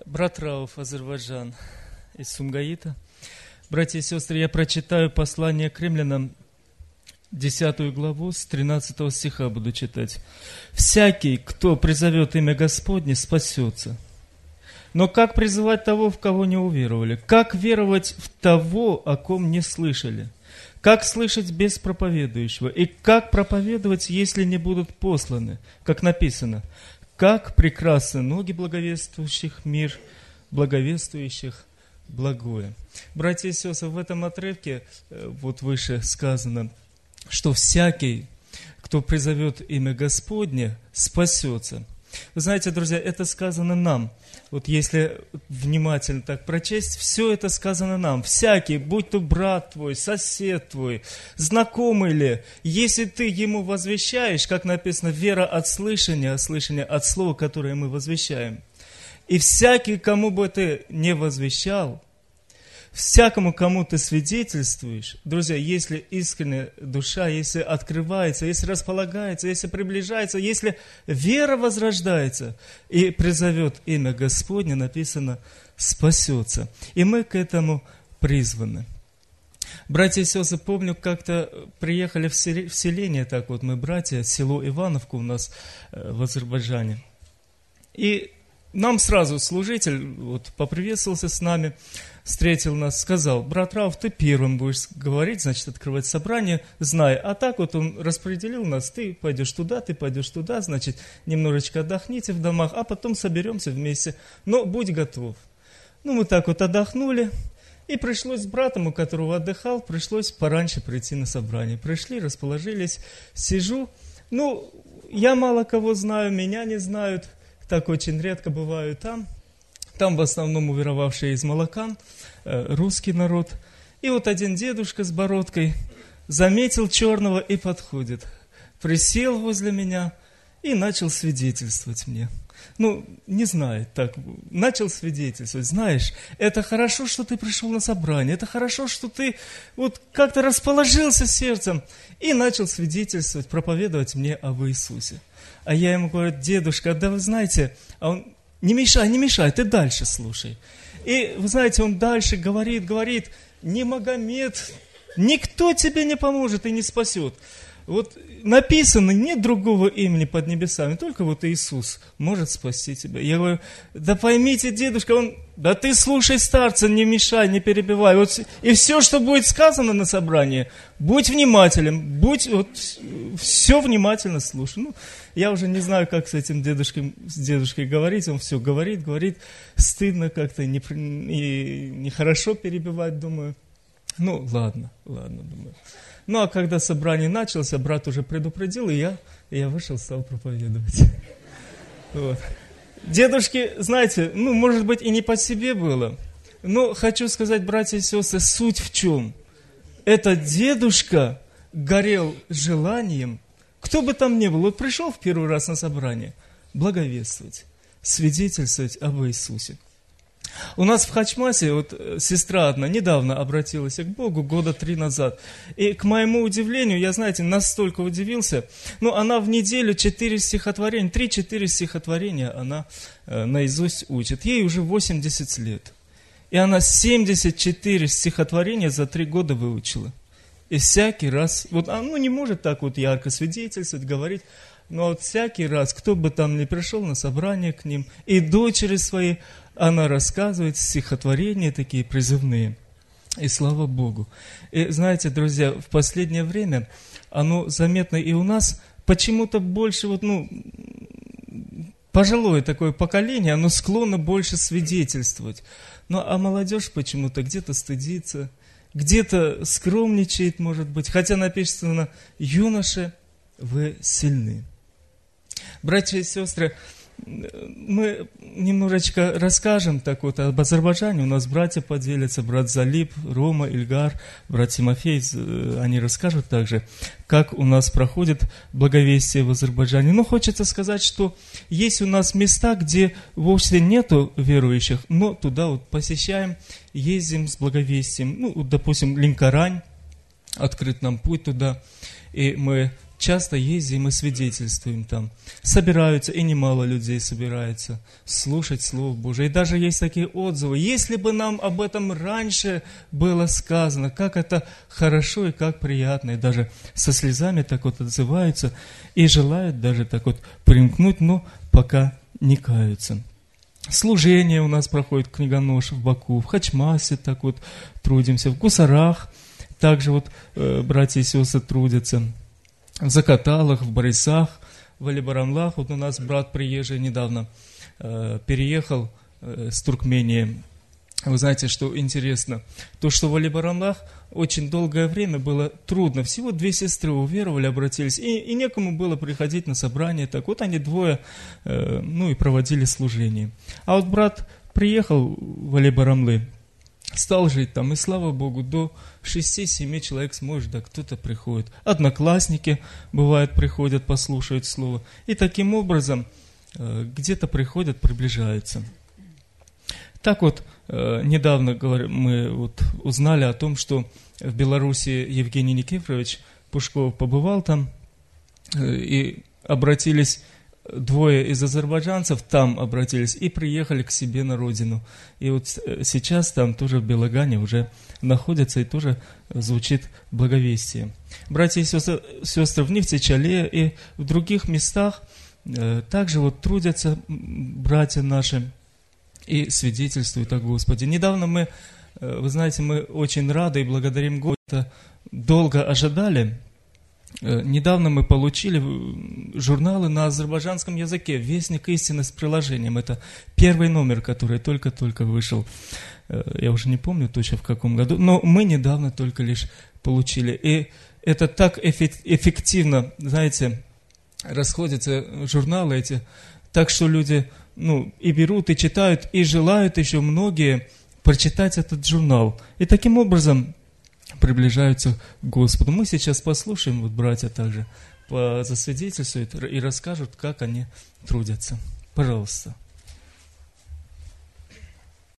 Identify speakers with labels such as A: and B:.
A: Брат Рауф, Азербайджан, из Сумгаита. Братья и сестры, я прочитаю послание к римлянам, 10 главу, с 13 стиха буду читать. «Всякий, кто призовет имя Господне, спасется. Но как призывать того, в кого не уверовали? Как веровать в того, о ком не слышали? Как слышать без проповедующего? И как проповедовать, если не будут посланы?» Как написано: «Как прекрасны ноги благовествующих мир, благовествующих благое». Братья и сестры, в этом отрывке, вот выше сказано, что всякий, кто призовет имя Господне, спасется. Вы знаете, друзья, это сказано нам. Вот если внимательно так прочесть, все это сказано нам. Всякий, будь то брат твой, сосед твой, знакомый ли, если ты ему возвещаешь, как написано, вера от слышания, а слышание от слова, которое мы возвещаем. И всякий, кому бы ты не возвещал, всякому, кому ты свидетельствуешь, друзья, если искренняя душа, если открывается, если располагается, если приближается, если вера возрождается и призовет имя Господне, написано, спасется. И мы к этому призваны. Братья и сестры, помню, как-то приехали в селение, так вот мы, братья, село Ивановка у нас в Азербайджане. И нам сразу служитель вот, поприветствовался с нами, встретил нас, сказал: брат Рауф, ты первым будешь говорить, значит, открывать собрание, знай. А так вот он распределил нас, ты пойдешь туда, значит, немножечко отдохните в домах, а потом соберемся вместе. Но будь готов. Ну, мы так вот отдохнули, и пришлось с братом, у которого отдыхал, пришлось пораньше прийти на собрание. Пришли, расположились, сижу. Ну, я мало кого знаю, меня не знают, так очень редко бываю там. Там в основном уверовавшие из Малакан, русский народ. И вот один дедушка с бородкой заметил черного и подходит. Присел возле меня и начал свидетельствовать мне. Ну, не знаю, так, начал свидетельствовать. Знаешь, это хорошо, что ты пришел на собрание, это хорошо, что ты вот как-то расположился сердцем. И начал свидетельствовать, проповедовать мне об Иисусе. А я ему говорю: дедушка, да вы знаете, а он... Не мешай, ты дальше слушай. И, вы знаете, он дальше говорит, не Магомед, никто тебе не поможет и не спасет. Вот написано, нет другого имени под небесами, только вот Иисус может спасти тебя. Я говорю: да поймите, дедушка, да ты слушай старца, не мешай, не перебивай. Вот, и все, что будет сказано на собрании, будь внимателен, все внимательно слушай. Ну, я уже не знаю, как с этим дедушкой говорить, он все говорит, стыдно как-то, нехорошо перебивать, думаю. Ну, ладно, думаю. Ну, а когда собрание началось, брат уже предупредил, и я вышел, стал проповедовать. Вот. Дедушке, знаете, ну, может быть, и не по себе было, но хочу сказать, братья и сестры, суть в чем? Этот дедушка горел желанием, кто бы там ни был, вот пришел в первый раз на собрание, благовествовать, свидетельствовать об Иисусе. У нас в Хачмасе, вот сестра одна недавно обратилась к Богу, 3 года назад. И к моему удивлению, я, знаете, настолько удивился, но она в неделю 3-4 стихотворения она наизусть учит. Ей уже 80 лет. И она 74 стихотворения за 3 года выучила. И всякий раз, вот она не может так вот ярко свидетельствовать, говорить, но вот всякий раз, кто бы там ни пришел на собрание к ним, и дочери свои, она рассказывает стихотворения такие призывные. И слава Богу. И знаете, друзья, в последнее время оно заметно и у нас почему-то больше, пожилое такое поколение, оно склонно больше свидетельствовать. А молодежь почему-то где-то стыдится, где-то скромничает, может быть. Хотя написано: юноши, вы сильны. Братья и сестры, мы немножечко расскажем так вот об Азербайджане. У нас братья поделятся, брат Залип, Рома, Ильгар, брат Тимофей, они расскажут также, как у нас проходит благовестие в Азербайджане. Но хочется сказать, что есть у нас места, где вовсе нету верующих, но туда вот посещаем, ездим с благовестием. Допустим, Линкорань, открыт нам путь туда, и мы часто ездим и свидетельствуем там. Собираются, и немало людей собирается слушать Слово Божие. И даже есть такие отзывы. Если бы нам об этом раньше было сказано, как это хорошо и как приятно. И даже со слезами так вот отзываются и желают даже так вот примкнуть, но пока не каются. Служение у нас проходит в Книгоноше, в Баку, в Хачмасе так вот трудимся, в Гусарах также вот братья и сестры трудятся, в Закаталах, в Борисах, в Али-Барамлах. Вот у нас брат приезжий недавно переехал с Туркмении. Вы знаете, что интересно, то, что в Али-Барамлах очень долгое время было трудно. Всего 2 сестры уверовали, обратились, и некому было приходить на собрание. Так вот они двое, и проводили служение. А вот брат приехал в Али-Барамлы, стал жить там, и слава Богу, до 6-7 человек сможет, да кто-то приходит. Одноклассники, бывает, приходят, послушают слово. И таким образом где-то приходят, приближаются. Так вот, недавно мы вот узнали о том, что в Беларуси Евгений Никифорович Пушков побывал там, и обратились 2 из азербайджанцев, там обратились и приехали к себе на родину. И вот сейчас там тоже в Белогане уже находятся, и тоже звучит благовестие. Братья и сестры в Нефтечале и в других местах также вот трудятся братья наши и свидетельствуют о Господе. Недавно мы, вы знаете, мы очень рады и благодарим Господа, долго ожидали. Недавно мы получили журналы на азербайджанском языке «Вестник истины» с приложением. Это 1 номер, который только-только вышел. Я уже не помню точно в каком году, но мы недавно только лишь получили. И это так эффективно, знаете, расходятся журналы эти, так что люди и берут, и читают, и желают еще многие прочитать этот журнал. И таким образом приближаются к Господу. Мы сейчас послушаем, вот братья также засвидетельствуют и расскажут, как они трудятся. Пожалуйста.